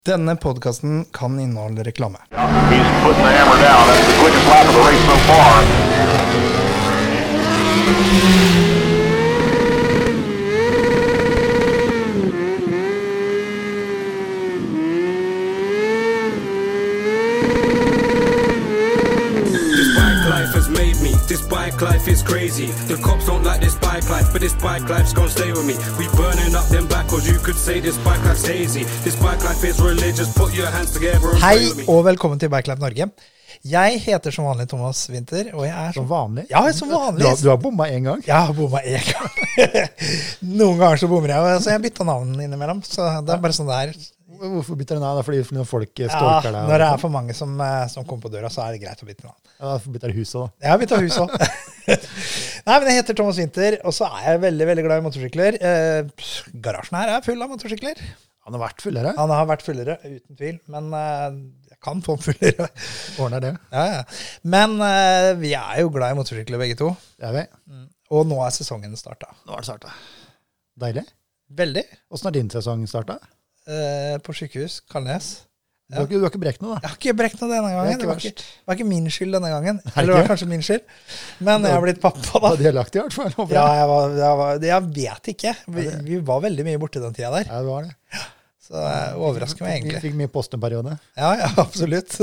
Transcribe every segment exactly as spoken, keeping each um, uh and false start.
Denne podcasten kan inneholde reklame. He's putting the hammer down. That's the quickest lap of the race so far. This bike life has made me. This bike life is crazy. The cops don't like this bike life, but this bike life's gonna stay with me. We burning up them backwards. You could say this bike life's hazy. This bike life is religious. Put your hands together and Hei pray with me. og velkommen til Bike Life Norge. Jeg heter som vanlig Thomas Winther, og jeg er Som vanlig? Ja, som vanlig. Du har, du har bomma en gang? Jeg har bommet en gang. Noen ganger så bommer jeg, så jeg bytter navn innimellom. Så det er bare sånn det er. Hvorfor bytter du navn? Det er fordi når folk Ja, stalker deg? når det er for mange som, eh, som kommer på døra, så er det greit å bytte navn. Ja, da bytter du huset da. Jeg har byttet hus også. Nei, men jeg heter Thomas Winther, og så er jeg veldig, veldig glad i motorsykler. Eh, garasjen her er full av motorsykler. Han har vært fullere. Han har vært fullere, uten tvil, men eh, jeg kan få en fullere. Ordner det. Ja, ja. Men eh, vi er jo glad i motorsykler begge to. Det er vi. Og nå er sesongen startet. Nå er det startet. Deilig. Veldig. Hvordan har din sesong startet? Eh, på sykehus, Kalnes. Du har ikke, du har ikke brekt noe da? Jeg har ikke brekt noe denne gangen. Det er ikke Det var verst. ikke, det var ikke min skyld denne gangen. Nei, Eller det var ikke? kanskje min skyld. Men jeg har blitt pappa da. Ja, de har lagt i hvert fall. håper Ja, jeg. jeg, var, jeg, var, jeg vet ikke. Vi, vi var veldig mye borte den tida der. Ja, det var det. Så det overrasker meg Vi egentlig. fikk mye post en periode. Ja, ja, absolutt.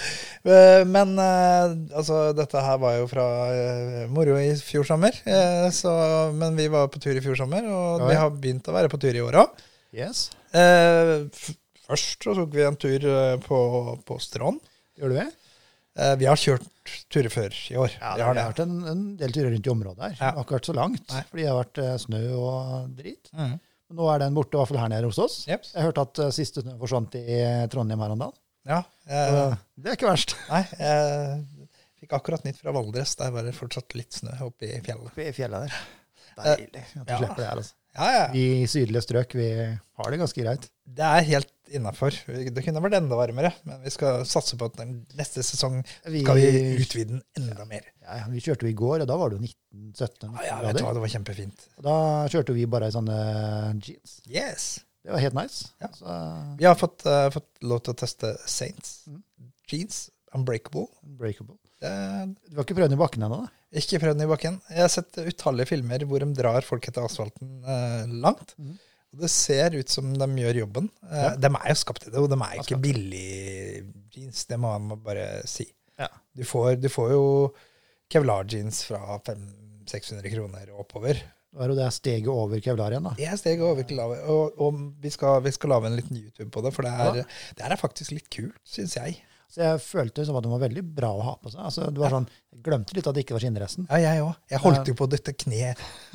Eh, Men eh, altså, dette her var jo fra eh, moro i fjor sommer. eh, Så, men vi var på tur i fjor sommer, og Ja, vi ja. har begynt å være på tur i år også. Yes. Eh, f- Først så tok vi en tur eh, på, på Strand. Gjør du det? Eh, Vi har kjørt turer før i år. Ja, Vi det har har vært en, en del turer rundt i området her. Ja. Det har ikke vært så langt, Nei. fordi det har vært eh, snø og drit. Mhm. Men nå er den borte, i hvert fall her nede hos oss. Jeps. Jeg har hørt at eh, siste snø forsvant i eh, Trondheim her om dagen. Ja, eh, Så det er ikke verst. nei, jeg fikk akkurat nytt fra Valdres. Der var det fortsatt litt snø oppe i fjellet. Oppe i fjellet der. Deilig at du ja. slipper det her. Altså. Ja, ja. Vi i sydlige strøk, vi har det ganske greit. Det er helt innenfor. Det kunne vært enda varmere, men vi skal satse på at den neste sesong Vi, skal vi utvide den enda mer. ja, vi kjørte jo i går, og da var det jo nitten sytten Ja, ja, vet du hva, det var kjempefint. Og da kjørte vi bare i sånne jeans. Yes! Det var helt nice. Ja. Så, Vi har fått, eh, fått lov til å teste Saints. Mm. Jeans, Unbreakable. breakable. Det er Du har ikke prøvd den i bakken ennå da? ikke prøvd den i bakken. Jeg har sett utallige filmer hvor de drar folk etter asfalten eh, langt. Mhm. Og det ser ut som de gjør jobben. Eh, Ja. De er jo skapt til det, og de er Ja, ikke skapt. billig jeans. Det må man bare si. Ja. Du får, du får jo Kevlar-jeans fra fem hundre til seks hundre kroner og oppover. Da er jo det steget over Kevlar igjen da. Det er steget over til lave. Og, og vi, skal, vi skal lage en liten YouTube på det, for det er, det er faktisk litt kult, synes jeg. Så jeg følte som at den var veldig bra å ha på seg. Altså, det var sånn, jeg glemte litt at det ikke var skinnresten. Ja, jeg òg. Jeg holdt jo på å dytte kne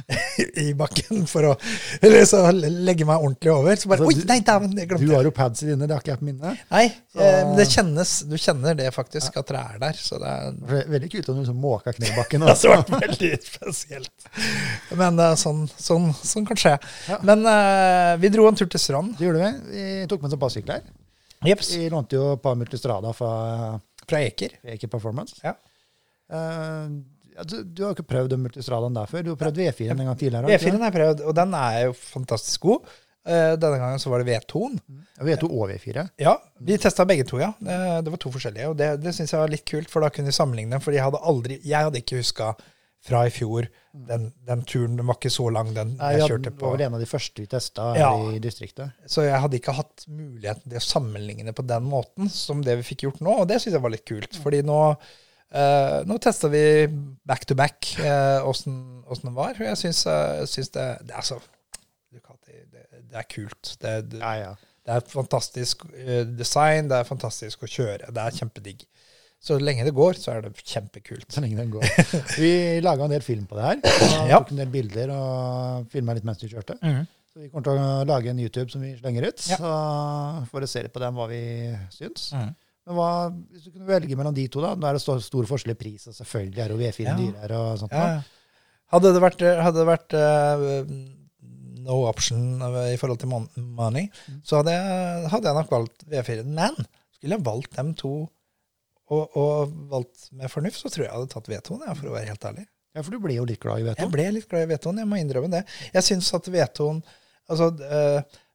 i bakken for å eller så legge meg ordentlig over. Så bare Altså, Oi, du- nei, dæven, det Du glemte jeg. har jo pads i dine, det har ikke jeg på minne. Nei, Så- eh, men det kjennes, du kjenner det faktisk, at det er der. Så det er For det er veldig kult om du liksom måker kne i bakken. det har vært veldig spesielt. Men det er sånn, sånn, sånn kan skje. Ja. Men eh, vi dro en tur til Strand. Det gjorde vi. Vi tok med sånn passykler. Jeps. Vi lånte jo et par multistrada fra Fra Eker. Eker Performance. Ja. Eh, ja, du, du har jo ikke prøvd den multistradaen der før. Du har prøvd V fire en gang tidligere. V fire har jeg prøvd, og den er jo fantastisk god. Eh, denne gangen så var det V to-en. Ja, V to og V fire. Ja, vi testet begge to, ja. Eh, Det var to forskjellige, og det, det synes jeg var litt kult, for da kunne vi sammenligne, fordi jeg hadde aldri, jeg hadde ikke husket fra i fjor, den, den turen, den var ikke så lang, den Nei, jeg ja, kjørte det på. var vel en av de første vi testet her Ja. i distriktet. Så jeg hadde ikke hatt muligheten til å sammenligne på den måten som det vi fikk gjort nå, og det synes jeg var litt kult, fordi nå, eh, nå testet vi back to back eh, hvordan, hvordan det var, og jeg synes, eh, synes det, det, er altså, Ducati, det, det er kult. Det, det, Ja, ja. det er fantastisk eh, design, det er fantastisk å kjøre, det er kjempedigg. Så lenge det går, så er det kjempekult. Så lenge den går. Vi laget en del film på det her. Og Ja. tok en del bilder og filmet litt mens vi kjørte. Mhm. Så vi kommer til å lage en YouTube som vi slenger ut. Ja. Så får vi se litt på dem hva vi syns. Mhm. Men hva, hvis du kunne velge mellom de to da, da er det stor, stor forskjell i pris, og selvfølgelig er jo V fire Ja. dyrere og sånt. Ja. da. Hadde det vært, hadde det vært eh, no option i forhold til mon- money, så hadde jeg, hadde jeg nok valgt V fire. Men skulle jeg valgt dem to og, og valgt med fornuft, så tror jeg jeg hadde tatt V to-en, ja, for å være helt ærlig. Ja, for du blir jo litt glad i V to. Jeg ble litt glad i V to-en, jeg må innrømme det. Jeg synes at V to-en, altså, eh,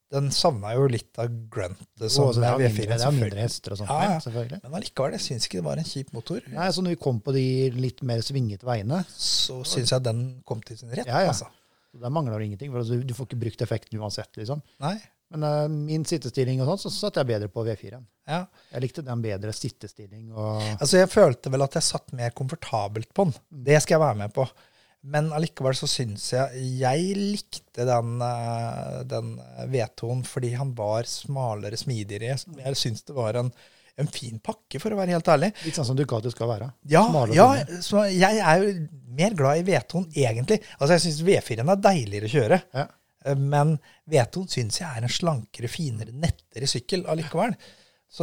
den savnet jo litt av gruntet Så, som så det, er V mindre, fire, det er mindre selvfølgelig. hester og sånt, Ja, ja. med, selvfølgelig. Men allikevel, jeg synes ikke det var en kjip motor. Nei, så når vi kom på de litt mer svingete veiene, Så synes jeg den kom til sin rett. Ja, ja. Altså. der mangler det ingenting, for altså, du får ikke brukt effekten uansett, liksom. Nei, Men uh, min sittestilling og sånt, så satt jeg bedre på V fire. ja. Jeg likte den bedre sittestilling. Og Altså, jeg følte vel at jeg satt mer komfortabelt på den. Det skal jeg være med på. Men allikevel så synes jeg, jeg likte den, eh, den V to-en fordi han var smalere, smidigere. Jeg, jeg synes det var en, en fin pakke, for å være helt ærlig. litt sånn som Ducati skal være. Ja, Smalere ja tunge. så jeg er jo mer glad i V to-en egentlig. Altså, jeg synes V fire-en er deiligere å kjøre. Ja. Eh, Men V to-en synes jeg er en slankere, finere, nettere sykkel allikevel. Så,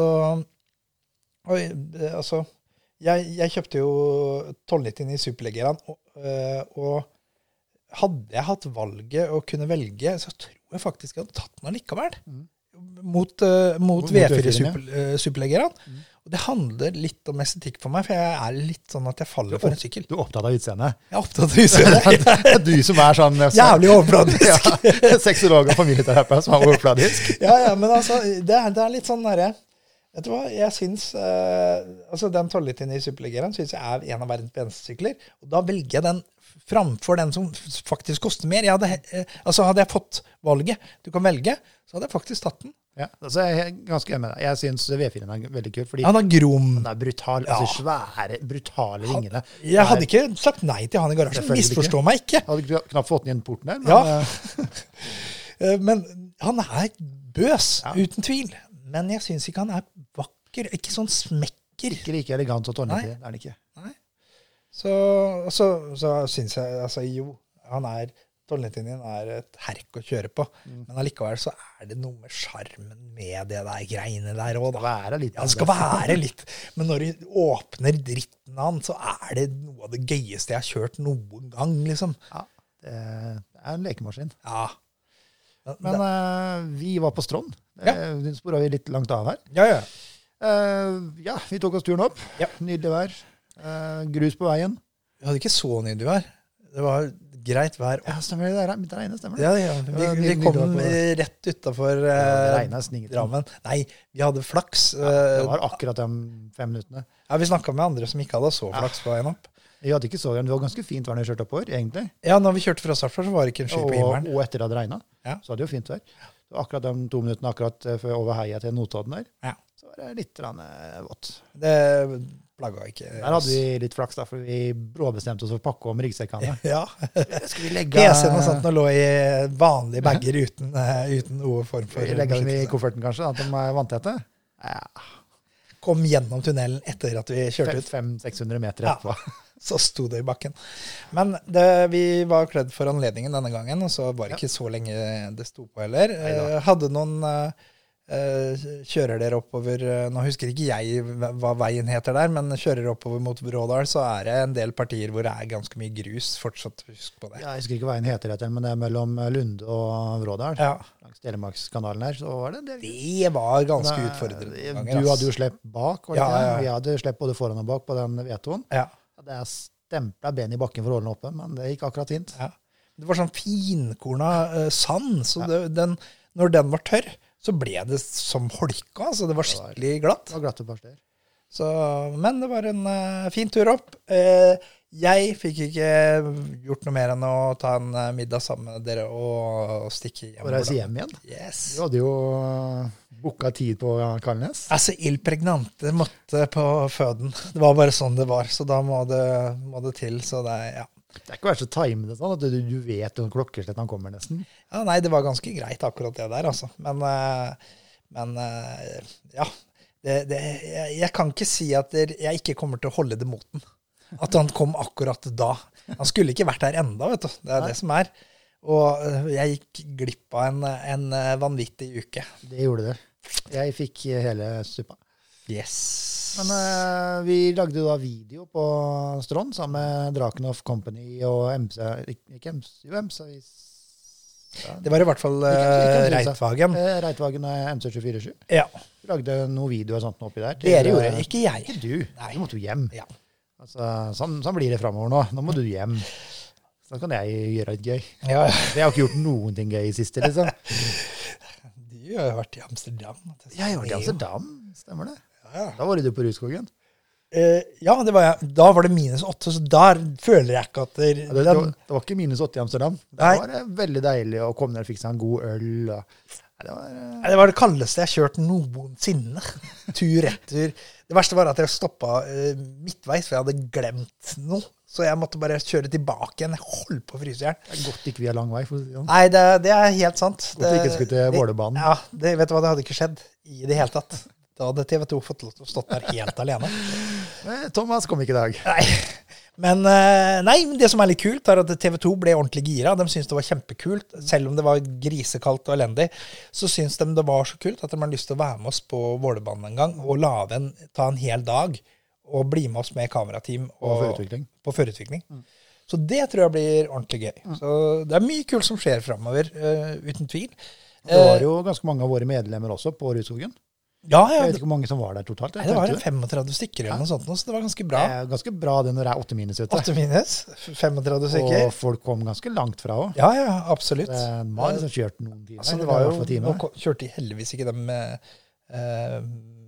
oi, det- altså, jeg, jeg kjøpte jo tolv nittini Superleggeren, og, øh, og hadde jeg hatt valget å kunne velge, så tror jeg faktisk jeg hadde tatt den allikevel. Mot, øh, mot Mot V fire V fire-en, ja. super, øh, Superleggeren. Og det handler litt om estetikk for meg, for jeg er litt sånn at jeg faller for en sykkel. Du er opptatt av utseendet. Jeg er opptatt av utseendet. Det er du som er sånn så, Jævlig overfladisk. ja, sexolog og familieterapeut som er overfladisk. Ja, ja, men altså, det er, det er litt sånn nære. Vet du hva, jeg synes, eh, altså den tolv nittini Superleggeren synes jeg er en av verdens peneste sykler, og da velger jeg den framfor den som faktisk koster mer. Jeg hadde, eh, altså hadde jeg fått valget, du kan velge, så hadde jeg faktisk tatt den. Ja, altså jeg er ganske enig med deg. Jeg synes V fire-en er veldig kul, fordi Han har grom. den er brutal, altså svære, brutale vingene. Jeg hadde ikke sagt nei til han i garasjen, Selvfølgelig ikke. misforstå meg ikke. Jeg hadde ikke knapt fått den i en porten der, men Ja. eh, Eh, Men han er bøs, Ja. uten tvil. Men jeg synes ikke han er vakker, ikke sånn smekker. ikke like elegant som tolv nitti. Nei. Det er den ikke. Så, så, så synes jeg, altså jo, han er, tolv nittien er et herk å kjøre på, men allikevel så er det noe med charmen med det der greiene der også, da. Være litt Ja, det skal være litt, men når du åpner dritten av han, så er det noe av det gøyeste jeg har kjørt noen gang, liksom. Ja, det er en lekemaskin. Ja. Men eh, vi var på Strond. Ja. Eh, sporet vi litt langt av her. Ja, ja. Eh, ja, vi tok oss turen opp. Ja. Nydelig vær. Eh, grus på veien. Vi hadde ikke så nydelig vær. Det var greit vær. Ja, stemmer det. Det det regnet, stemmer det? Ja, ja. Vi, Ja, vi nydelig kom vær på det. rett utenfor Ja, det eh, regnet nesten ingenting. Drammen. Nei, vi hadde flaks. Det eh, var akkurat de fem minuttene. Ja, vi snakket med andre som ikke hadde så flaks på veien opp. Vi hadde ikke så det var ganske fint vær når vi kjørte oppover, egentlig. Ja, når vi kjørte fra Sarpsborg, så var det ikke en sky på Og, himmelen. og etter at det regnet, Ja. så hadde det jo fint vær. Det var akkurat de to minuttene akkurat eh, før over heia til Notodden der, Ja. så var det litt grann, eh, vått. Det plaga ikke. Der hadde vi litt flaks da, for vi bråbestemte oss for å pakke om ryggsekkene. Ja. Skal vi legge... P C-en og sånt nå lå i vanlige bager uten, eh, uten noe form for Skal vi legge dem i beskyttelse. kofferten kanskje, at de er vanntette? Ja, Kom gjennom tunnelen etter at vi kjørte ut. fem til seks hundre meter Ja. etterpå. Så sto det i bakken. Men det, vi var kledd for anledningen denne gangen, og så var det ikke så lenge det sto på heller. Neida. Eh, hadde noen eh, eh, kjører dere oppover, eh, nå husker ikke jeg hva veien heter der, men kjører dere oppover mot Vrådal, så er det en del partier hvor det er ganske mye grus, fortsatt husk på det. Ja, jeg husker ikke hva veien heter etter, men det er mellom Lunde og Vrådal. Ja, Langs Telemarkskanalen her, så var det en del. det var ganske Men, utfordrende. eh, noen Du ganger, ass. hadde jo slepp bak, var det Ja, ikke? ja, ja. Vi hadde slepp både foran og bak på den V to-en. Ja, Det er stemplet ben i bakken for å holde den oppe, men det gikk akkurat fint. ja. Det var sånn finkorna eh, sand, så det, den, når den var tørr, så ble det som holka, så det var skikkelig glatt. Det var glatt et par steder. Så, men det var en uh, fin tur opp. Eh, jeg fikk ikke gjort noe mer enn å ta en uh, middag sammen med dere og, og stikke hjem. Og reise hjem igjen. Yes. Du hadde jo uh, booket tid på Kalnes. Altså, Il Pregnante måtte på føden. Det var bare sånn det var, så da må det, må det til. Så det, ja. Det er ikke vært så timet det sånn at du, du vet noen klokkeslett han kommer nesten. ja, nei, det var ganske greit akkurat det der, altså. Men, uh, men uh, ja, det, det, jeg, jeg kan ikke si at det, jeg ikke kommer til å holde det mot den. At han kom akkurat da. Han skulle ikke vært her enda, vet du. Det er Nei. det som er. Og uh, jeg gikk glipp av en, en uh, vanvittig uke. Det gjorde det. Jeg fikk hele suppa. Yes. Men uh, vi lagde da video på Strond sammen med Drakenhoff Company og M C, ikke M C, jo M C, ja. Det var i hvert fall uh, Ikke- ikke M C. Reitvagen. Eh, Reitvagen og M C to fire sju. Ja. Vi lagde noen videoer og sånt oppi der. til- Dere gjorde det, ikke jeg. Ikke du. Nei. Du måtte jo hjem. Ja. Altså, sånn, sånn blir det fremover nå. Nå må du hjem. Så da kan jeg gjøre et gøy. Ja, Jeg har ikke gjort noen ting gøy i siste, liksom. Du har jo vært i Amsterdam. Jeg har vært i Amsterdam, stemmer det? Ja. Da var du på Rudskogen. Eh, ja, det var jeg. Da var det minus åtte, så der føler jeg ikke at det, Ja, det, det, var, det var ikke minus åtte i Amsterdam. Det Nei. var eh, veldig deilig å komme ned og fikse seg en god øl. Og, ja, det, var, eh, Nei, det var det kaldeste jeg har kjørt noensinne. Tur etter. Det verste var at jeg stoppet eh, midtveis, for jeg hadde glemt noe. Så jeg måtte bare kjøre tilbake igjen. Jeg holdt på å fryse i hjel. det er godt ikke vi har lang vei. For å si det sånn. Nei, det, det er helt sant. Godt vi ikke skulle til det- Vålerbanen. Ja, det, vet du hva, det hadde ikke skjedd i det hele tatt. Da hadde T V to fått lov til å stå der helt alene. Eh, Thomas kom ikke i dag. Nei. Men, eh, nei, men det som er litt kult, er at T V to ble ordentlig gira. De syntes det var kjempekult. Selv om det var grisekaldt og elendig, så syntes de det var så kult at de har lyst til å være med oss på Vålerbanen en gang og lave en, ta en hel dag og bli med oss med kamerateam Og og, førerutvikling. på førerutvikling. Så det tror jeg blir ordentlig gøy. Så det er mye kult som skjer fremover, eh, uten tvil. Det var jo ganske mange av våre medlemmer også på Rudskogen. Ja, ja. Jeg vet Det, ikke hvor mange som var der totalt. nei, Jeg det var tenkte en femogtretti stykker eller noe sånt, nå, så det var ganske bra. Det er ganske bra det når det er åtte minus ute. Åtte minus, femogtretti stykker. Og folk kom ganske langt fra også. Ja, ja, absolutt. Det var liksom kjørt noen timer. Altså, det eller var i jo, hvert fall timer. nå ko- kjørte de heldigvis ikke dem med eh,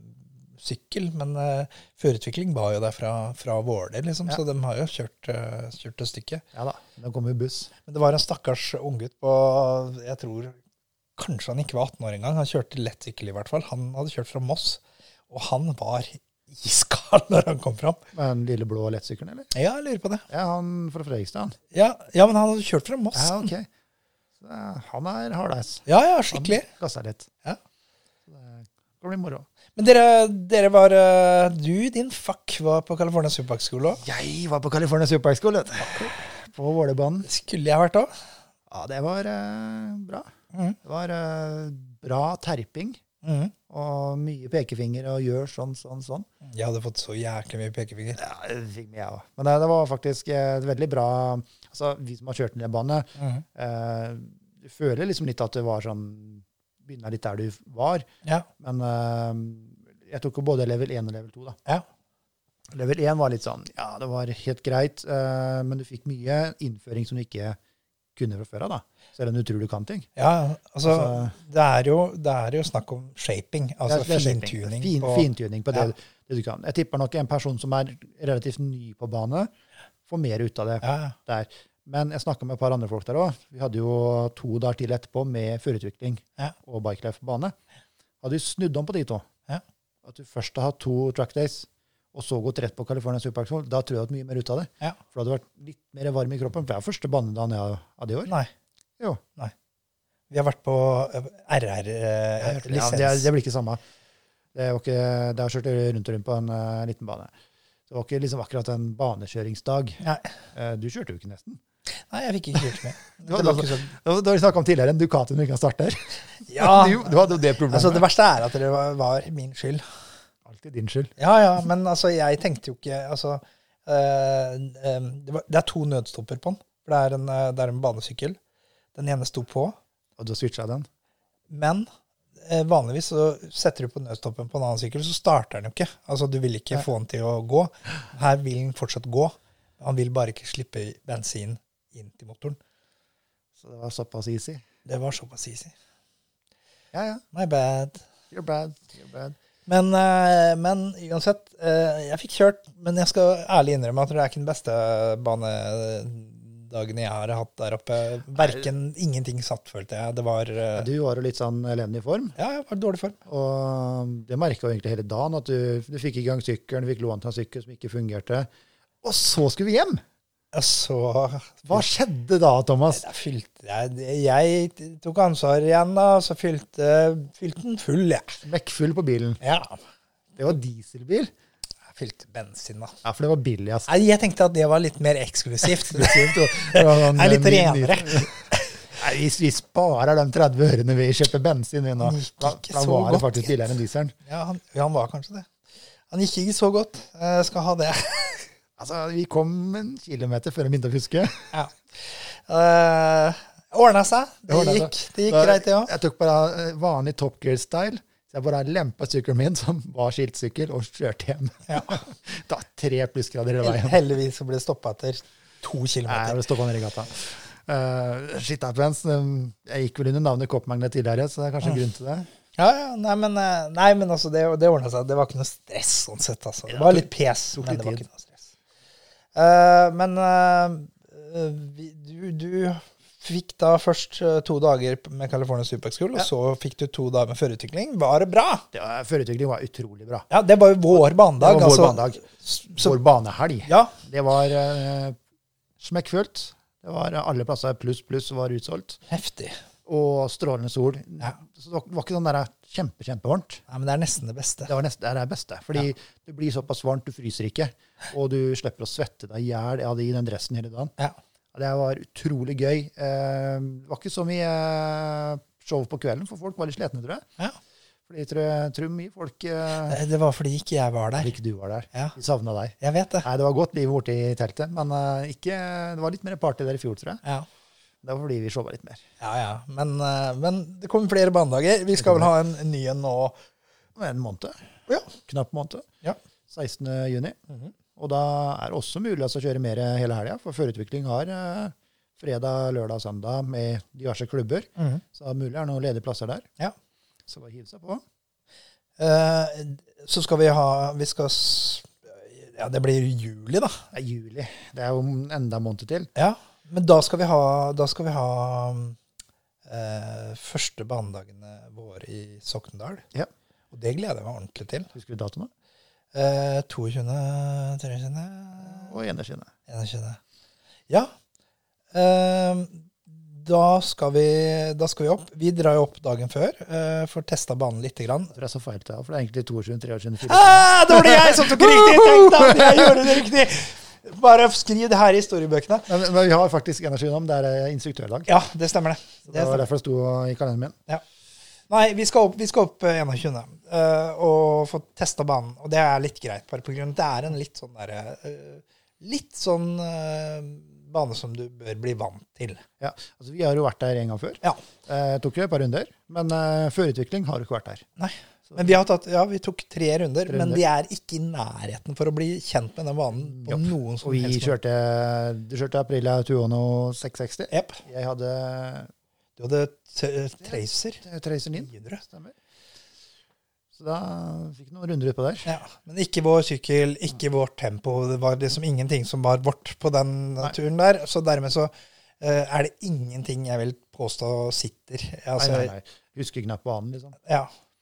sykkel, men eh, førerutvikling var jo der fra, fra Våler, liksom, Ja. så de har jo kjørt, eh, kjørt et stykke. Ja da, det kom jo buss. Men det var en stakkars unggutt på, jeg tror, kanskje han ikke var atten år engang, han kjørte lett sykkel i hvert fall, han hadde kjørt fra Moss, og han var iskald når han kom fram. Med den lille blå lettsykkelen, eller? Ja, jeg lurer på det. Ja, han fra Fredrikstad. han. Ja, ja, men han hadde kjørt fra Moss. Ja, ok. Så, eh, han er hardleis. Ja, ja, skikkelig. Han gasser litt. Ja. Så det kan bli moro. Men dere, dere var, eh, du, din fuck, var på California Superpark-skole også. Jeg var på California Superpark-skole, vet du. På Vålerbanen. Det skulle jeg vært også. Ja, det var eh, bra. Mhm. Det var eh, bra terping. Mhm. Og mye pekefinger og gjør sånn, sånn, sånn. Jeg hadde fått så jæklig mye pekefinger. Ja, det fikk meg jeg også. Men det, det var faktisk eh, veldig bra. Altså, vi som har kjørt en bane, Mhm. eh, du føler liksom litt at det var sånn, begynner litt der du var. Ja. Men eh, jeg tok jo både level én og level to da. Ja. Level én var litt sånn, ja, det var helt greit, eh, men du fikk mye innføring som du ikke kunne fra før av da. Selv om du tror du kan ting. Ja, altså, Altså- det, er jo, det er jo snakk om shaping, altså Det er- det er shaping. fintuning. Fin, på- fintuning på det, Ja. det du kan. Jeg tipper nok en person som er relativt ny på bane, får mer ut av det Ja, ja. der. Men jeg snakket med et par andre folk der også. Vi hadde jo to dager til etterpå med førerutvikling Ja. og bikelife på bane. Hadde vi snudd om på de to. Ja. At du først har hatt to track days, og så gått rett på California Superpark, da tror jeg at mye mer ut av det. Ja. For det hadde vært litt mer varm i kroppen. For det er første banedagen jeg hadde i år. Nei. Jo. Nei. Vi har vært på Ja, R R-lisens. det, det blir ikke samme. Det var ikke, det har kjørt rundt og rundt på en uh, liten bane. Det var ikke liksom akkurat en banekjøringsdag. Nei. Uh, du kjørte jo ikke nesten. Nei, jeg fikk ikke gjort det. Det var, Det var ikke så... det var vi snakket om tidligere, en Ducati når du ikke starter. Ja, Du, du hadde jo det problemet. altså det verste er at det var, var min skyld. Alltid din skyld. Ja, ja, men altså, jeg tenkte jo ikke, altså, eh, eh, det, var, det er to nødstopper på den, for det er en, eh, det er en banesykkel. Den ene sto på, Og du switcha den. men eh, vanligvis så setter du på nødstoppen på en annen sykkel, så starter den jo ikke. Altså, du vil ikke Nei. få den til å gå. Her vil den fortsatt gå. Han vil bare ikke slippe bensin inn til motoren. Så det var såpass easy. Det var såpass easy. Ja, ja. My bad. You're bad. You're bad. Men, eh, men uansett, eh, jeg fikk kjørt, men jeg skal ærlig innrømme at det er ikke den beste banedagen jeg har hatt der oppe. Hverken, ingenting satt, følte jeg. Det var, eh, Du var jo litt sånn elendig i form. ja, jeg var i dårlig form. Og det merket jo egentlig hele dagen, at du, du fikk i gang sykkelen, du fikk lånt en sykkel som ikke fungerte. Og så skulle vi hjem! Og så Hva skjedde da, Thomas? Da fylte jeg, jeg tok ansvar igjen, da, og så fylte, fylte den full, jeg. Smekkfull på bilen. Ja, Det var dieselbil. jeg fylte bensin, da. Ja, for det var billig, ass. Nei, jeg tenkte at det var litt mer eksklusivt. Det var sånn, Det er litt ny- ny- renere. Nei, vi, vi sparer de tretti ørene vi kjøper bensin i nå. Den gikk Da, ikke da så var det godt. faktisk billigere enn dieselen. Ja, han, ja, han var kanskje det. Han gikk ikke så godt. Jeg skal ha det. Altså, vi kom en kilometer før jeg begynte å huske. Ja. Uh, ordna seg. Det ordnet gikk, seg. det gikk Da- greit, det òg. Jeg tok bare eh, vanlig Top Gear-style. Så jeg bare lempet sykkelen min, som var skiltsykkel, og kjørte hjem. Ja. Da tre plussgrader i veien. Heldigvis så ble det stoppa etter to Nei, kilometer. det stoppet nede i gata. Uh, shit happens. Um, jeg gikk vel under navnet Koppmagnet tidligere, så det er kanskje en grunn til det. Ja, ja, nei, men, eh, nei, men altså, det, det ordnet seg. Det var ikke noe stress sånn sett, altså. Det var litt pes, men det var ikke noe stress. Uh, men uh, vi, du, du fikk da først uh, to dager med California Superbike School, ja. Og så fikk du to dager med førerutvikling. Var det bra? Ja, førerutvikling var utrolig bra. Ja, det var jo vår banedag. Det var vår altså, banedag. Vår banehelg. Ja. Det var uh, smekkfullt. Det var alle plasser pluss pluss var utsolgt. Heftig. Og strålende sol. Ja. Så det var ikke sånn der kjempe, kjempevarmt. Ja, men det er nesten det beste. Det, var nesten, det er det beste. Fordi ja. Det blir såpass varmt, du fryser ikke. Og du slipper å svette deg i hjel av det i den dressen hele dagen. Ja. Det var utrolig gøy. Eh, det var ikke så mye show på kvelden, for folk var litt sletne, tror jeg. Ja. Fordi jeg tror, jeg tror mye folk... Eh, det var fordi ikke jeg var der. Fordi ikke du var der. Ja. Vi savnet deg. Jeg vet det. Nei, det var godt liv borte i teltet, men uh, ikke, det var litt mer party der i fjor, tror jeg. Ja. Det var fordi vi showet litt mer. Ja, ja. Men, uh, men det kommer flere banedager. Vi skal vel ha en, en ny en nå. En måned. Ja. Knapp måned. Ja. sekstende juni. Mm-hmm. Og da er det også mulig å kjøre mer hele helgen, for førerutvikling har uh, fredag, lørdag, søndag med diverse klubber. Mm-hmm. Så det er mulig det er noen ledige plasser der. Ja. Så bare hiv seg på. Uh, så skal vi ha vi skal, ja, det blir juli da. Det er juli. Det er jo enda måned til. Ja, men da skal vi ha, da skal vi ha uh, første banedagene våre i Soknedal. Ja. Og det gleder jeg meg ordentlig til. Husker du datoene? Uh, toogtyvende, treogtyvende Og enogtyvende. enogtyvende. Ja. Uh, Da skal, vi, da skal vi opp. Vi drar jo opp dagen før uh, for å teste banen litt. Grann. Jeg tror jeg så feil til det, for det er egentlig toogtyvende, treogtyvende, fireogtyvende. Ah, det var det jeg som tok riktig! Tenk da, jeg gjorde det riktig! Bare skriv det her i historiebøkene. Men, men vi har faktisk enogtyvende om det er instruktørlag. Ja, det stemmer det. Så det var derfor det sto i kalenderen min. Ja. Nei, vi skal opp, vi skal opp enogtyvende uh, og få testa banen. Og det er litt greit, bare på grunn av det er en litt sånn der, uh, litt sånn uh, bane som du bør bli vant til. Ja, altså vi har jo vært der en gang før. Ja. Eh, tok jo et par runder, men eh, førerutvikling har jo ikke vært der. Nei, men vi har tatt, ja, vi tok tre runder, tre men runder. vi er ikke i nærheten for å bli kjent med den banen på Jopp. noen som Og vi helst. kjørte, du kjørte Aprilia Tuono seks seksti. Jepp. Jeg hadde Du hadde t- Tracer. Tracer Nin. Stemmer. Så da fikk vi noen runder ut på der. Ja, men ikke vår sykkel, ikke vårt tempo. Det var liksom ingenting som var vårt på den Nei. turen der. Så dermed så uh, er det ingenting jeg vil påstå sitter. Altså, nei, nei, nei. Husker knapt banen, liksom. Ja.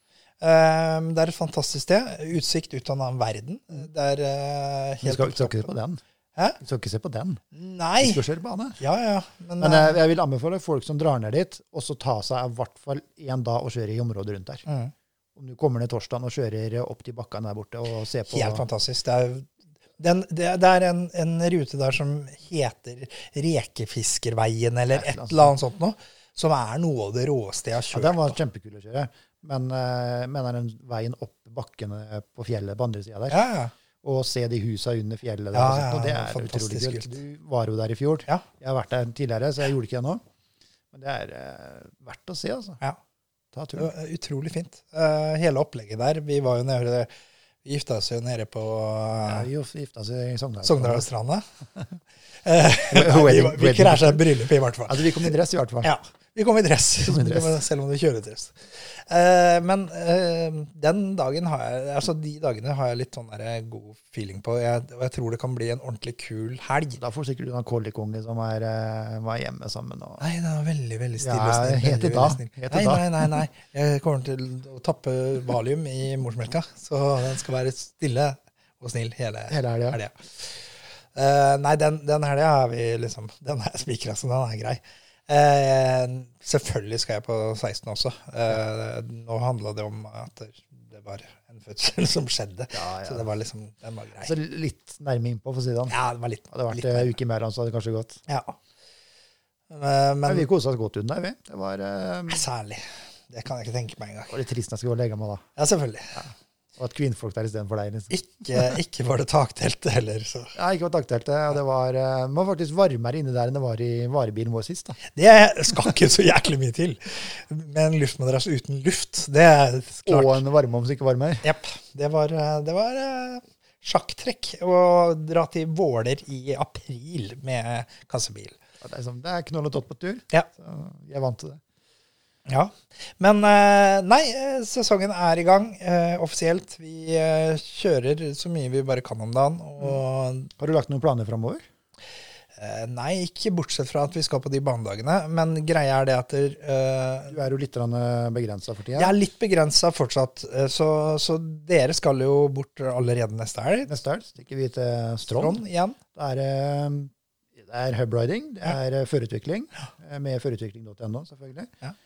Um, det er et fantastisk sted. Utsikt ut av en annen verden. Det er uh, Vi helt skal, skal ikke se på den. Hæ? Vi skal ikke se på den. Nei. Vi skal kjøre bane. Ja, ja. Men, Men eh, jeg vil anbefale folk som drar ned dit, og så ta seg i hvert fall en dag og kjøre i området rundt der. mm. Om du kommer ned torsdagen og kjører opp til bakkene der borte og ser på... Helt fantastisk. Det er, den, det, det er en, en rute der som heter Rekefiskerveien, eller et eller annet sånt noe, som er noe av det råeste jeg har Ja, kjørt. den var kjempekul å kjøre. Men uh, mener den veien opp bakkene på fjellet på andre siden der, Ja, ja. og se de husa under fjellet der, Ja, og, sånt, og det ja, er fantastisk utrolig kult. kult. Du var jo der i fjor. Ja. Jeg har vært der tidligere, så jeg gjorde ikke det nå. Men det er uh, verdt å se, altså. Ja. Ta Det turen. var utrolig fint. Uh, hele opplegget der. Vi var jo nede, vi gifta oss jo nede på Ja, uh, vi gifta seg i Sogndal. Sogndalstranda. Uh, vi var- vi krasja et bryllup i hvert fall. Altså, vi kom i dress i hvert fall. Ja, vi kom i dress, kom i dress. selv om vi kjører dress. Eh, men eh, den dagen har jeg, altså de dagene har jeg litt sånn der god feeling på, jeg, og jeg tror det kan bli en ordentlig kul helg. Da får sikkert du en kollikonge som er, uh, var hjemme sammen. Og... Nei, det var veldig, veldig stille. Ja, og snill, het veldig, det da. veldig snill. Het det Nei, da. nei, nei, nei. Jeg kommer til å tappe valium i morsmelka, så den skal være stille og snill hele, Hele helga. helga. Eh, nei, den, den helga har vi liksom, den er spikret, så den er grei. Eh, selvfølgelig skal jeg på seksten også. Eh, nå handlet det om at det var en fødsel som skjedde, Ja, ja. så det var liksom, den var grei. Så litt nærme innpå, for å si det sånn. Ja, det var litt, Hadde det vært litt en mer. uke mer, så hadde det kanskje gått. Ja. Eh, Men men vi koset oss godt under der, vi. Det var, uh, særlig, det kan jeg ikke tenke meg engang. var litt trist når jeg skulle legge meg da. Ja, selvfølgelig. Og at kvinnfolk der i stedet for deg. Liksom. Ikke, ikke var det takteltet heller, så. Ja, ikke var takteltet, og det var, uh, var faktisk varmere inne der enn det var i varebilen vår sist. Da. Det skal ikke så jæklig mye til. Med en luftmadrass uten luft, det er klart. Og en varme om som ikke varmer. Jepp. Det var, det var eh, sjakktrekk å dra til Våler i april med kassebil. Det er, liksom, det er knoll og tott på tur. Ja. Så jeg er vant til det. Ja, men eh, nei, eh, sesongen er i gang eh, offisielt. Vi eh, kjører så mye vi bare kan om dagen. Og, Har du lagt noen planer fremover? eh, nei, ikke bortsett fra at vi skal på de banedagene, men greia er det at eh, Du er jo litt begrenset for tiden. jeg er litt begrenset fortsatt, eh, så, så dere skal jo bort allerede neste helg. Neste helg stikker vi til Strond. Trond igjen. Det er, eh, det er hubriding, det er ja. førerutvikling, eh, med førerutvikling punktum no selvfølgelig. Ja.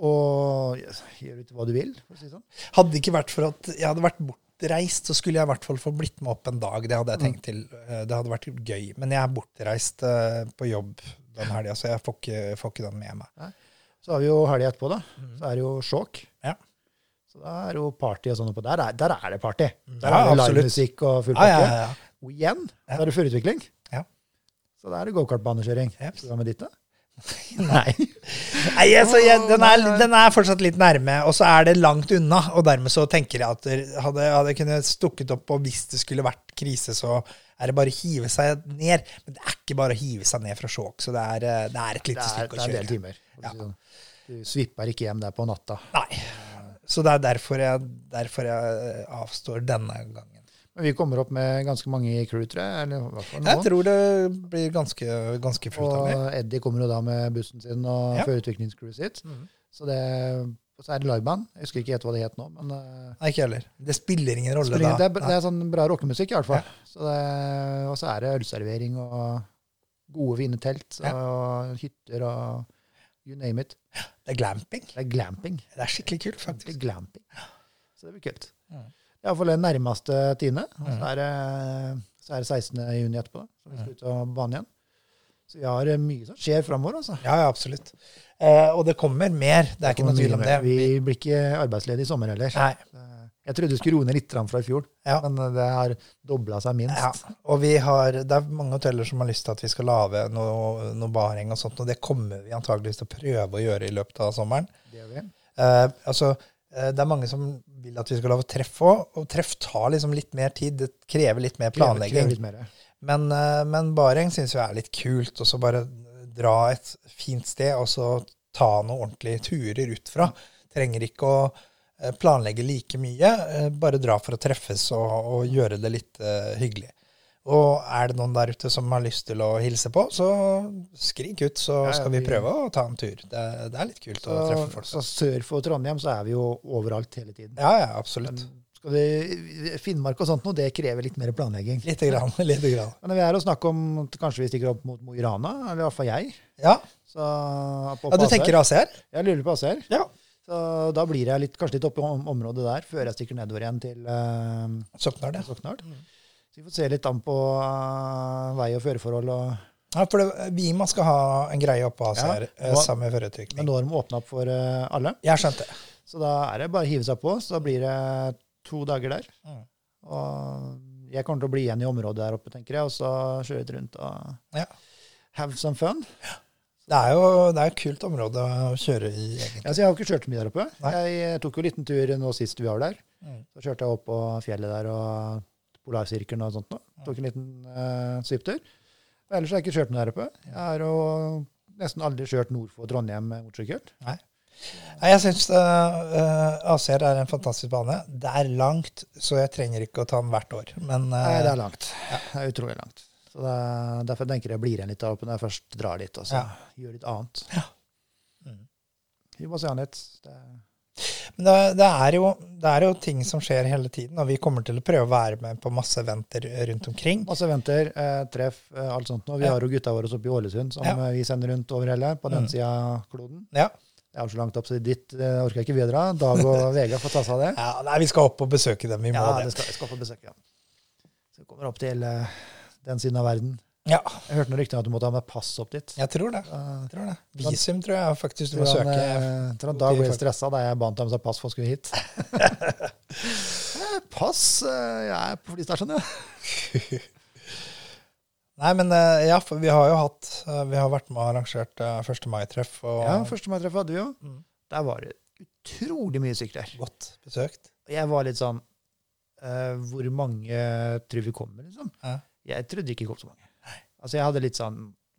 Og yes, gjør litt hva du vil, for å si sånn. Hadde det ikke vært for at jeg hadde vært bortreist, så skulle jeg i hvert fall få blitt med opp en dag. Det hadde jeg tenkt til. Det hadde vært gøy. Men jeg er bortreist uh, på jobb den helgen, så jeg får ikke, får ikke den med meg. Nei. Så har vi jo helgen etterpå da. Så er det jo sjokk. Ja. Så da er jo party og sånn oppå. Der er, der er det party. Der Ja, er det absolutt. livemusikk og full Ja, pakke. ja, ja. Og igjen, Ja. da er det førerutvikling. Ja. Så da er det go-kart-banekjøring. Yep. Skal du være med dit da? Nei. Nei, altså, jeg, den, er, den er fortsatt litt nærme, og så er det langt unna. Og dermed så tenker jeg at det hadde, hadde jeg kunnet stukket opp, og hvis det skulle vært krise, så er det bare å hive seg ned. Men det er ikke bare å hive seg ned fra Skjåk, så det er, det er et Det lite er, stykke det å er en kjøre. del timer. for å si sånn. Du svipper ikke hjem der på natta. Nei. Så det er derfor jeg, derfor jeg avstår denne gangen. Men vi kommer opp med ganske mange i crew, tror jeg. Eller i hvert fall noen. Jeg tror det blir ganske, ganske fullt av det. Og Eddie kommer jo da med bussen sin og Ja. førerutviklingscrewet sitt. Mhm. Så, det, og så er det liveband. Jeg husker ikke helt hva det het nå, men uh, Nei, ikke heller. Det spiller ingen rolle spiller, da. det, er, det er sånn bra rockemusikk i hvert fall. Så det, og så er det ølservering og gode, fine telt Ja. og hytter og you name it. Det er glamping. Det er glamping. Det er skikkelig kult, Det faktisk. er glamping. Så det blir kult. Ja. Det er i hvert fall den nærmeste tiende. Og Mm. så er det, så er det sekstende juni etterpå, da. Så vi skal ut og bane igjen. Så vi har eh, mye som skjer fremover, altså. Ja, ja, absolutt. Eh, og det kommer mer. Det er ikke noe tvil om det. Vi blir ikke arbeidsledige i sommer heller. Nei. Jeg trodde du skulle roe ned litt fra i fjor, Ja. men det har doblet seg minst. Ja, og vi har, det er mange hoteller som har lyst til at vi skal lage noe, noe baring og sånt, og det kommer vi antageligvis til å prøve å gjøre i løpet av sommeren. Det gjør vi. Eh, altså, eh, det er mange som vil at vi skal lage treff også, og treff tar liksom litt mer tid, det krever litt mer Krever- planlegging. krever Litt mer. Men, eh, men baring synes jeg er litt kult, og så bare dra et fint sted, og så ta noen ordentlige turer ut fra. Trenger ikke å eh, planlegge like mye, eh, bare dra for å treffes og, og gjøre det litt eh, hyggelig. Og er det noen der ute som har lyst til å hilse på, så skrik ut, så Ja, ja, skal vi vi- prøve å ta en tur. Det, det er litt kult Så, å treffe folk. så sør for Trondheim så er vi jo overalt hele tiden. Ja, ja, absolutt. Men skal vi, Finnmark og sånt nå, det krever litt mer planlegging. Lite grann, lite grann. Men vi er å snakke om at kanskje vi stikker opp mot Mo i Rana, eller i hvert fall jeg. Ja, Så, på, ja du på tenker A C R. A C R? Jeg lurer på A C R. Ja. Så da blir jeg litt, kanskje litt oppe i om- området der, før jeg stikker nedover igjen til uh, Soknar det. Soknard. Så vi får se litt an på uh, vei og føreforhold. Og, Ja, for det, Vima skal ha en greie oppe på A C R, Ja, eh, hva- sammen med men førertrykning. nå har de åpnet opp for uh, alle. Jeg skjønte. Så da er det bare å hive seg på. Så da blir det to dager der. Mm. Og jeg kommer til å bli igjen i området der oppe, tenker jeg, og så kjøre litt rundt og Ja. have some fun. Det er jo det er et kult område å kjøre i, egentlig. Ja, så jeg har jo ikke kjørt så mye der oppe. Nei. Jeg tok jo en liten tur nå sist vi var der. Mm. Så kjørte jeg opp på fjellet der og Polarsirkelen og sånt nå. Tok en liten uh, svipptur. Ellers har jeg ikke kjørt noe der oppe. Jeg har jo nesten aldri kjørt nord for Trondheim med motorsykkel. Nei. Nei, jeg synes uh, A C R er en fantastisk bane. Det er langt, så jeg trenger ikke å ta den hvert år. Men uh, Nei, det er langt. Det er utrolig langt. Så det er, derfor tenker jeg blir igjen litt der oppe når jeg først drar dit, og så Ja. gjør litt annet. Ja. Mm. Vi må se an litt. Det, Men det, det, er jo, det er jo ting som skjer hele tiden, og vi kommer til å prøve å være med på masse eventer rundt omkring. masse eventer, eh, treff, eh, alt sånt nå. Vi Ja. har jo gutta våre oppe i Ålesund, som Ja. eh, vi sender rundt over hele, på den Mm. siden av kloden. Ja. Det er jo så langt opp, så dit eh, orker jeg ikke videre. Dag og Vegard får ta seg av det. Ja, nei, vi skal opp og besøke dem, vi må Ja, det. det skal, jeg skal få besøk, ja. Så vi kommer opp til eh, den siden av verden. Ja, Jeg hørte noe rykte om at du måtte ha med pass opp dit. jeg tror det. Uh, Jeg tror det. Visum tror jeg faktisk du må tror han, søke. eh, tror han Dag ble stressa da jeg ba han ta med seg pass for å skulle hit. Eh, pass? eh, Jeg er på flystasjonen, ja. Nei, men eh, ja, for vi har jo hatt, eh, vi har vært med og arrangert uh, første mai-treff, og Ja, første mai treff hadde vi jo. Mm. Der var det utrolig mye sykler. godt besøkt. Og jeg var litt sånn, eh, hvor mange tror vi kommer, liksom? Ja. Jeg trodde ikke det kom så mange. Altså, jeg hadde litt sånn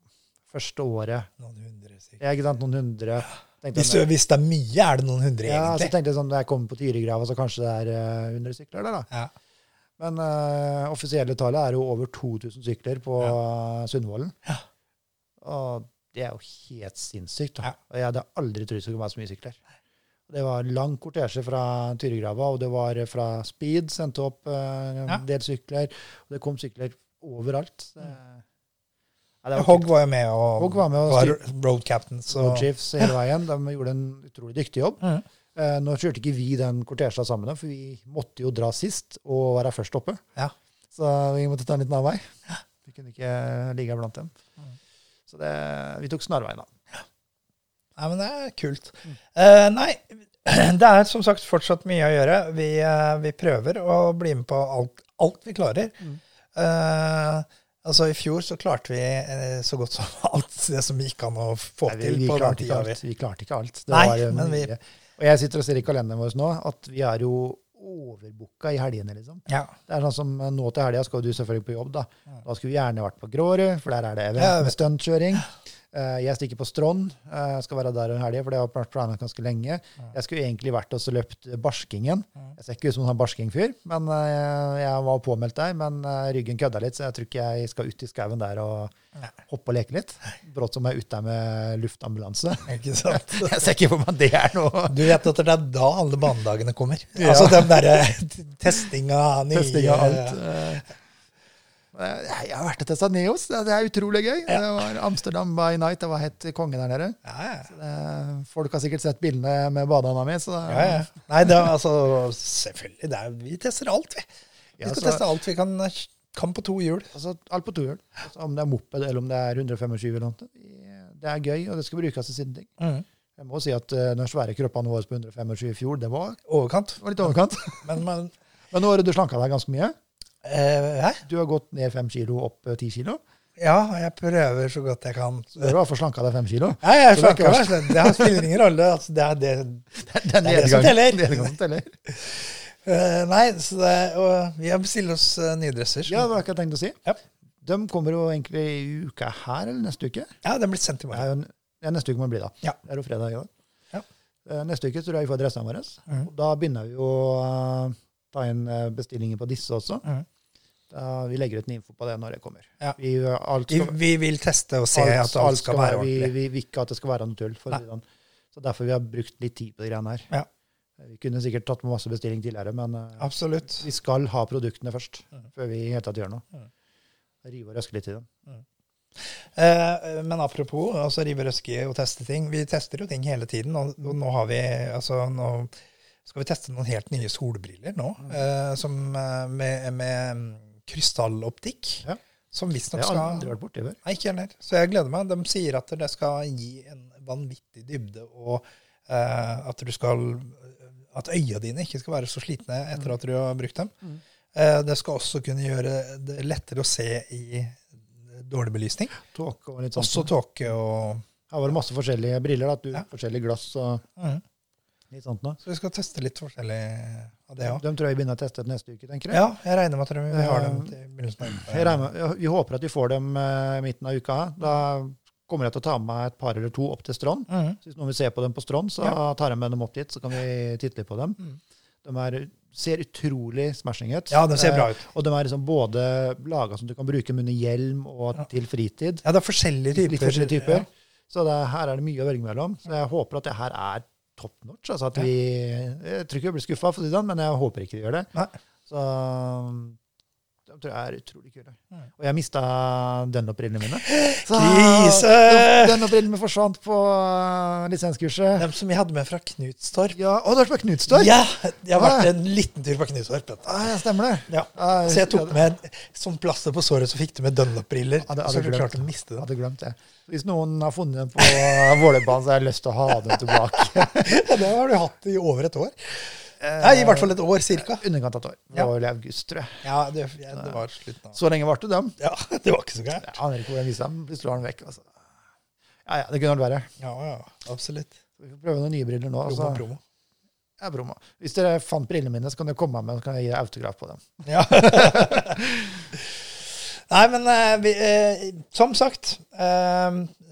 første året. Noen hundre, sikkert. Ja, ikke sant, noen hundre. Tenkte Hvis, jeg, du, hvis det er mye, er det noen hundre ja, så egentlig. tenkte jeg sånn, da jeg kom på Tyregrava, så kanskje det er uh, hundre sykler der da. Ja. Men uh, offisielle tallet er jo over to tusen sykler på Ja. uh, Sundvolden. Ja. Og det er jo helt sinnssykt. Da. Ja. Og jeg hadde aldri trodd det skulle være så mye sykler. Det var lang kortesje fra Tyregrava, og det var fra Speed, sendte opp uh, Ja. del sykler, og det kom sykler overalt. Det, ja, det var Hogg kult. var jo med og Hogg var med og var styr- road captain. Så. Road Chiefs hele veien. De gjorde en utrolig dyktig jobb. Mhm. Eh, nå kjørte ikke vi den kortesja sammen, for vi måtte jo dra sist og være først oppe. Ja. Så vi måtte ta en liten avvei. Vi kunne ikke ligge blant dem. Mhm. Så det, vi tok snarveien da. Nei, men det er kult. Eh, nei, det er som sagt fortsatt mye å gjøre. Vi, eh, vi prøver å bli med på alt, alt vi klarer. Eh, altså i fjor så klarte vi eh, så godt som alt det som gikk an å få Nei, vi, til vi, på den klarte ikke tida. Vi. alt. vi klarte ikke alt. Det Nei, var, eh, men vi- mye. Og jeg sitter og ser i kalenderen vår nå at vi er jo overbooka i helgene, liksom. Ja. Det er sånn som eh, nå til helga skal du selvfølgelig på jobb, da. Ja. Da skulle vi gjerne vært på Grårud, for der er det event Ja, jeg med vet. stuntkjøring. Eh, Jeg stikker på Strond, eh, skal være der en helg, for det har vært planlagt ganske lenge. Jeg skulle egentlig vært og så løpt barskingen. Jeg ser ikke ut som en sånn barskingfyr, men eh, jeg var påmeldt der, men eh, ryggen kødda litt, så jeg tror ikke jeg skal ut i skauen der og Nei. hoppe og leke litt. Brått som jeg er ute der med luftambulanse. Ikke sant? Jeg ser ikke for meg det er noe. Du vet at det er da alle banedagene kommer. Ja. Altså den derre testing av nye Testing av alt. Eh, Jeg har vært og testet Neos, det det er utrolig gøy. Ja. Det var Amsterdam by night, det var helt konge der nede. Ja, ja. Eh, Folk har sikkert sett bildene med badehånda mi, så Ja, ja. Nei, det er altså selvfølgelig. Det er, vi tester alt, vi. Vi Ja, skal så- teste alt vi kan, kan på to hjul. altså, alt på tohjul. Altså, om det er moped eller om det er hundre tjuefem eller noe. Det er gøy, og det skal brukes til sine ting. Mm. Jeg må si at uh, den svære kroppene våre på hundre tjuefem i fjor, det var, Overkant. var litt overkant. Men, men Men nå har du slanka deg ganske mye. eh, hæ? Du har gått ned fem kilo, opp eh, ti kilo. Ja, jeg prøver så godt jeg kan. Så du har i hvert fall slanka deg fem kilo. Ja, jeg Så det er ikke slanker meg. Det har- spiller ingen rolle. Altså, det er det. Den Det er det som teller. nedgangen som teller. Eh, nei, så det, og vi har bestilt oss uh, nye dresser. som- Ja, det var ikke jeg tenkte å si. Ja. De kommer jo egentlig i uka her, eller neste uke. ja, den blir sendt i Det morgen. er jo, ja, neste uke må det bli da. Ja. Det er jo fredag i dag. Ja. Eh, Neste uke tror jeg vi får dressene våre. Mhm. Og da begynner vi jo å ta inn eh, bestillinger på disse også. Mhm. Da, vi legger ut en info på det når det kommer. Ja. Vi, gjør alt Vi, skal, vi vil teste og se alt, at alt skal være vi, ordentlig. vi vil ikke at det skal være noe tull. For å si det sånn. Så derfor vi har brukt litt tid på de greiene her. Ja. Vi kunne sikkert tatt med masse bestilling tidligere, men eh, Absolutt. vi skal ha produktene først, Mhm. før vi i hele tatt gjør noe. Mhm. Rive og røske litt i dem. Eh, men apropos altså rive røske og teste ting. Vi tester jo ting hele tiden, og, og nå har vi altså nå skal vi teste noen helt nye solbriller nå, eh, som eh, med, med krystalloptikk, Ja. som Det visstnok har jeg aldri skal vært borti før. Nei, ikke heller. Så jeg gleder meg. De sier at det skal gi en vanvittig dybde, og eh, at du skal at øya dine ikke skal være så slitne etter at du har brukt dem. Mm. Eh, det skal også kunne gjøre det lettere å se i dårlig belysning. Tåke og litt sånt. Også tåke og Her var det masse forskjellige briller, da. Du, Ja. forskjellige glass og Mhm. litt sånt nå. Så vi skal teste litt forskjellig av det òg. De tror jeg vi begynner å teste neste uke, tenker jeg. Ja, jeg regner med at vi har dem til begynnelsen av Jeg regner, med- vi håper at vi får dem eh, i midten av uka. Da kommer jeg til å ta med meg et par eller to opp til Strond. Mhm. Så hvis noen vil se på dem på Strond, så Ja. tar jeg med dem opp dit, så kan vi titte litt på dem. Mm. De er, ser utrolig smashing ut. Ja, det ser bra Eh, ut. Og de er liksom både laget som du kan bruke dem under hjelm og Ja. til fritid. Ja, det er forskjellige typer. Litt forskjellige typer. Ja. Så det, her er det mye å velge mellom. Så jeg håper at det her er top notch. Altså at Ja. vi, jeg tror ikke vi blir skuffa, for å si det sånn, men jeg håper ikke vi gjør det. Nei. Så det tror jeg er utrolig kule. Mm. Og jeg mista Dunlop-brillene mine. Så Krise! Dunlop-brillene mine forsvant på uh, lisenskurset. Dem som vi hadde med fra Knutstorp. Ja, å, du har vært på Knutstorp? Ja, jeg har vært Ah. en liten tur på Knutstorp. vet du. Ah, ja, stemmer det. Ja. Ah, Så jeg tok med som plaster på såret, så fikk du med Dunlop-briller. Ja, det hadde så du jeg klarte å glemt. miste Jeg dem. hadde glemt det. Hvis noen har funnet dem på uh, Vålerbanen, så har jeg lyst til å ha dem tilbake. Ja, det har du hatt i over et år. Ja, i hvert fall et år, cirka. Underkant av et år. Det Ja. var vel i august, tror jeg. Ja, det, ja, det var slutten av. Så lenge varte dem. Ja, det var ikke så gærent. Jeg aner ikke hvor jeg viste dem. Plutselig var de vekk. Altså. Ja, ja, det kunne vært verre. Ja, ja, absolutt. Vi får prøve noen nye briller nå. Promo, Altså. promo. Ja, promo. Hvis dere fant brillene mine, så kan dere komme med, så kan jeg gi deg autograf på dem. Ja. Nei, men eh, vi, eh, som sagt, eh,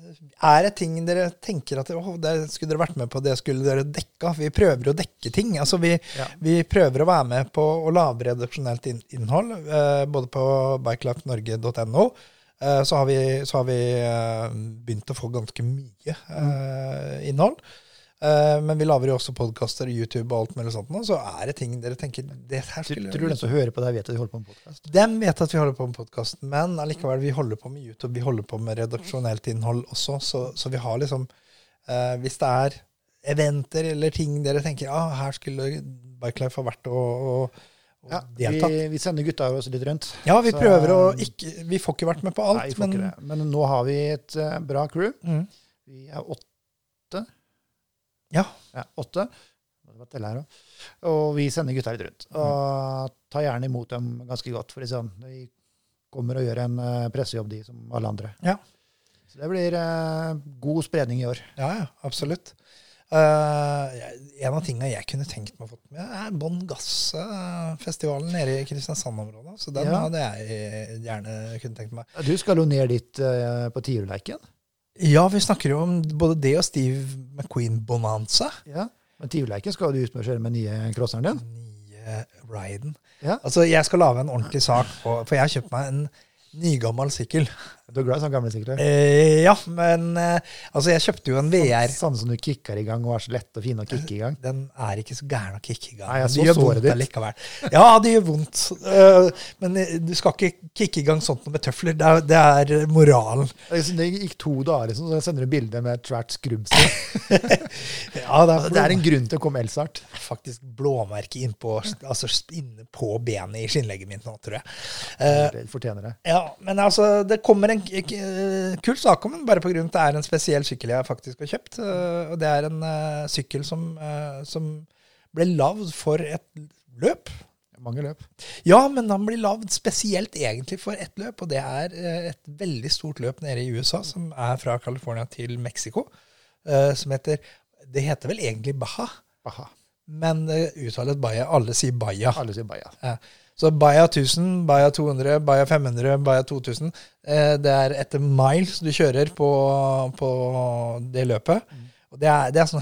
er det ting dere tenker at åh, det skulle dere vært med på, det skulle dere dekka? Vi prøver å dekke ting. Altså vi, Ja. vi prøver å være med på å lage redaksjonelt inn- innhold, eh, både på bikelifenorge punktum no. Eh, så har vi, så har vi eh, begynt å få ganske mye eh, innhold. Eh, men vi lager jo også podcaster, YouTube og alt mulig sånt nå, så er det ting dere tenker, det her skulle... Tror du den som hører på det vet at de holder på en podcast? Den vet at vi holder på med podcast, men allikevel vi holder på med YouTube, vi holder på med redaksjonelt innhold også, så, så vi har liksom, eh, hvis det er eventer eller ting dere tenker, ah, her skulle Bikelife ha vært og, og, og Ja, deltatt. vi, vi sender gutta også litt rundt. Ja, vi Så- prøver å ikke, vi får ikke vært med på alt, Nei, vi får men... ikke det. Men nå har vi et eh, bra crew. Mm, Vi er åtte. ja, Ja, åtte. Det var telle her også. Og vi sender gutta litt rundt. Og tar gjerne imot dem ganske godt, for sånn. De kommer og gjør en eh, pressejobb, de, som alle andre. ja, Så det blir eh, god spredning i år. ja, ja, absolutt. Eh, en av tingene jeg kunne tenkt meg å få med er Bon Gass-festivalen nede i Kristiansand-området, så den Ja. hadde jeg gjerne kunne tenkt meg. Du skal jo ned dit eh, på Tiurleiken. Ja, vi snakker jo om både det og Steve McQueen-bonanza. Ja. Men Tiurleiken skal du ut med å kjøre med nye crosseren din. Nye Riden. Ja. Altså, jeg skal lage en ordentlig sak på, for jeg har kjøpt meg en nygammal sykkel. Du er glad i sånne gamle sykler? Eh, ja, men eh, altså, jeg kjøpte jo en V R. Sånn som du kikker i gang og er så lett og fin å kikke i gang. Den er ikke så gæren å kicke i gang. Nei, jeg men så det gjør såret vondt ditt. allikevel. Ja, det gjør vondt. Eh, men eh, du skal ikke kicke i gang sånt med tøfler. Det er, det er moralen. Det er- Det gikk to dager, liksom, så sender du bilde med et svært skrubbsted. Ja, det er, Det er en grunn til å komme elsart. faktisk blåmerke inn på, altså inne på benet i skinnlegget mitt nå, tror jeg. Eh, Det fortjener det. Ja, men altså, det kommer en k- k- kul sak om den, bare på grunn av at det er en spesiell sykkel jeg faktisk har kjøpt. øh, Og det er en øh, sykkel som, øh, som ble lavd for et løp. Mange løp. Ja, men den blir lavd spesielt egentlig for et løp, og det er øh, et veldig stort løp nede i U S A, som er fra California til Mexico, øh, som heter, det heter vel egentlig Baja, Aha. men det uttales Baja, alle sier Baja. Alle sier baja. Ja. Så Baja tusen, Baja to hundre, Baja fem hundre, Baja to tusen, eh, det er etter miles du kjører på, på det løpet. Og det er, det er sånn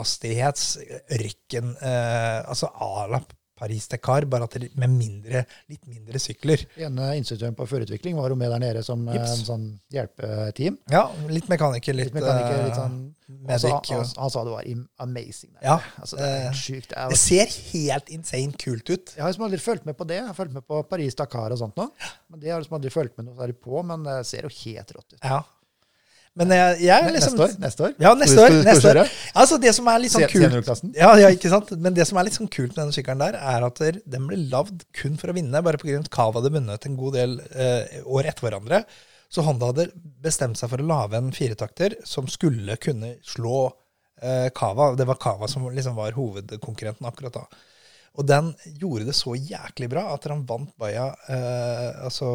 høyhastighetsørken, eh, altså à la Paris-Dakar, bare at det med mindre, litt mindre sykler. En eh, instruktøren på førerutvikling var jo med der nede som eh, Jips. en sånn hjelpeteam. Ja, litt mekaniker, litt, Litt mekaniker, litt eh, sånn... medic. Altså, og- han, han sa det var im- amazing. Der. Ja, Altså, det er eh, helt sjukt. Jeg, Det ser helt insane kult ut. jeg har liksom aldri fulgt med på det. Jeg har fulgt med på Paris-Dakar og sånt nå. Men det har jeg liksom aldri fulgt med noe særlig på, men det ser jo helt rått ut. Ja. Men jeg, jeg er liksom... Neste år? Neste år? Ja, neste Skal år. du- skal du Neste år. kjøre? Altså, det som er litt sånn Se- kult... seniorklassen? Ja, ja, ikke sant? Men det som er litt sånn kult med denne sykkelen der, er at der- den ble lavd kun for å vinne, bare på grunn av at Cava hadde vunnet en god del eh, år etter hverandre. Så Honda hadde bestemt seg for å lage en firetakter som skulle kunne slå eh, Cava. Det var Cava som liksom var hovedkonkurrenten akkurat da. Og den gjorde det så jæklig bra at han vant Baja eh, altså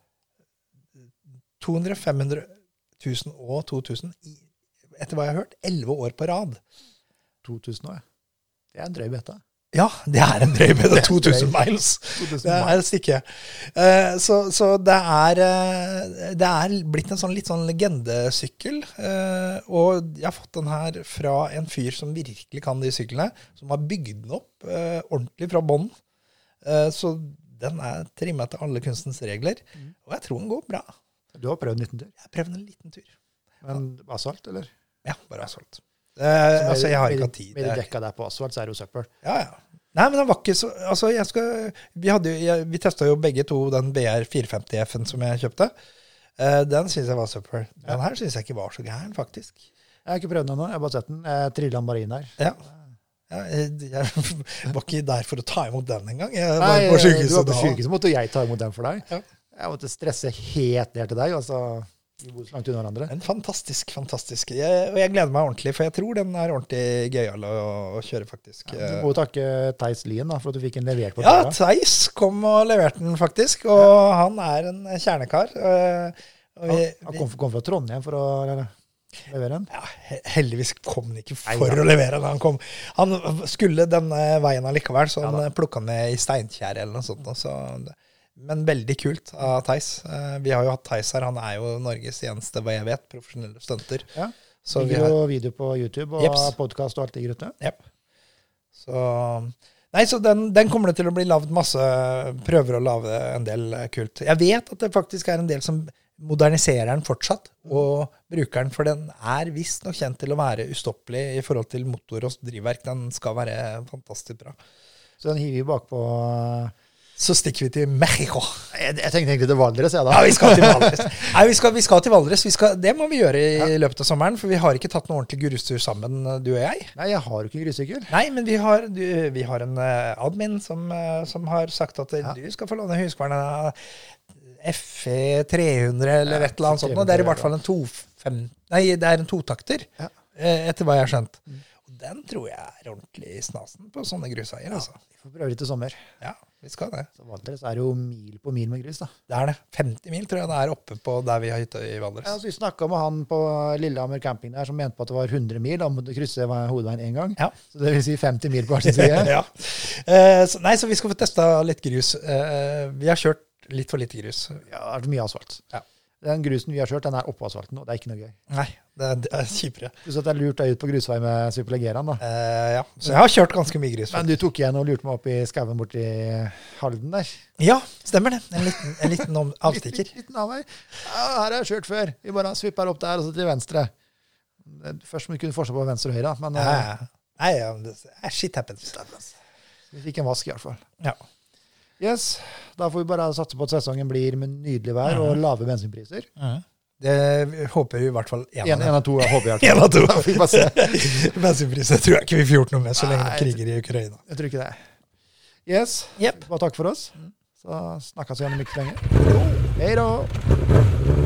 to hundre, fem hundre tusen og to tusen i, etter hva jeg har hørt, elleve år på rad. to tusen år, ja. Det er en drøy beta. Ja, det er en drøy beta, to tusen miles. to tusen Det er et stykke. Eh, så, så det er eh, det er blitt en sånn litt sånn legendesykkel, eh, og jeg har fått den her fra en fyr som virkelig kan de syklene, som har bygd den opp eh, ordentlig fra bånd. Eh, så den er trimmet til alle kunstens regler, og jeg tror den går bra. Du har prøvd en liten tur. Jeg har prøvd en liten tur. Men asfalt, eller? Ja, bare asfalt. Eh, altså, jeg har ikke hatt tid. Med Det de er- dekka der på asfalt, så er det jo søppel. Ja, ja. Nei, men den var ikke så... Altså, jeg skal... Vi, hadde, jo- jeg, vi testet jo begge to den B R fire femti F-en som jeg kjøpte. Eh, den synes jeg var super. Den her synes jeg ikke var så gæren, faktisk. Jeg har ikke prøvd den ennå, jeg har bare sett den. Jeg trillet den bare inn her. Ja. Ja, jeg, jeg var ikke der for å ta imot den en gang. Jeg var Nei, på du sykehuset var på da. sykehuset, så måtte jeg ta imot den for deg. Ja. Jeg måtte stresse helt ned til deg, altså vi bor så langt unna hverandre. En fantastisk, fantastisk. Jeg, og jeg gleder meg ordentlig, for jeg tror den er ordentlig gøyal å, å kjøre, faktisk. Du må jo takke Theis Lien da, for at du fikk en levert på Ja, døra. Theis kom og leverte den, faktisk. Og han er en kjernekar. eh, og vi, Han kom, kom fra Trondheim for å levere den. Ja, he- heldigvis kom han ikke Nei, for da. å levere den. Han, kom. han skulle denne veien allikevel, så han Ja, da. plukket den med i Steinkjær eller noe sånt. og Så men veldig kult av Theis. Eh, vi har jo hatt Theis her, han er jo Norges eneste, hva jeg vet, profesjonelle stunter. Ja, Så vi ligger har, jo video på YouTube og Jeps. podcast og alt ligger ute. Jep. Så, nei, så den, den kommer det til å bli lavet masse, prøver å lave en del eh, kult. Jeg vet at det faktisk er en del som moderniserer den fortsatt, og bruker den, for den er visst nok kjent til å være ustoppelig i forhold til motor og drivverk. Den skal være fantastisk bra. Så den hiver vi bak på... Så stikker vi til Mexico. Jeg, jeg tenkte egentlig til Valdres, jeg da. Ja, vi skal til Valdres. Nei, vi skal, vi skal til Valdres. Vi skal, det må vi gjøre i Ja. løpet av sommeren, for vi har ikke tatt noen ordentlig grustur sammen, du og jeg. Nei, jeg har jo ikke grusykkel. Nei, men vi har, du, vi har en uh, admin som, uh, som har sagt at Ja. du skal få låne Husqvarna F E tre hundre eller Ja, et eller annet sånt. Og det er i hvert fall en to fem, nei, det er en totakter, Ja. eh, etter hva jeg har skjønt. Og den tror jeg er ordentlig snasen på sånne grusveier, altså. Vi får prøve litt i sommer. Ja, vi skal det. Så Valdres er jo mil på mil med grus da. Det er det. femti mil tror jeg det er oppe på der vi har hytta i Valdres. Ja, så vi snakket med han på Lillehammer camping der, som mente på at det var hundre mil, da måtte du krysse hovedveien en gang. Ja. Så det vil si femti mil på hver sin side. ja. Eh, så, nei, så vi skal få testa litt grus. Eh, vi har kjørt litt for lite grus. Ja, det er mye asfalt. Ja. Den grusen vi har kjørt, den er oppå asfalten, og det er ikke noe gøy. Nei, det er, det er kjipere. Pluss at det er lurt deg ut på grusvei med Superleggeren da. Eh, ja, så jeg har kjørt ganske mye grus. Men du tok igjen og lurte meg opp i skaven bort i Halden der. Ja, stemmer det. En liten, en liten om- avstikker. Liten, liten avvei. Ja, her har jeg kjørt før. Vi bare svipper opp der og så til venstre. Først må vi kunne forskjell på venstre og høyre, men Ja, eh, ja. Nei, ja, det, shit happens. vi fikk en vask i hvert fall. Ja. Yes, da får vi bare satse på at sesongen blir med nydelig vær og lave bensinpriser. Det håper vi i hvert fall en, En, en av av to jeg håper jeg. En av to. Da får vi bare se. bensinpriser tror jeg ikke vi får gjort noe med så lenge Nei, det kriger i Ukraina. Jeg tror ikke det. Yes, Jep. bare takk for oss. Så snakkes vi igjen om ikke så lenge. Hei da!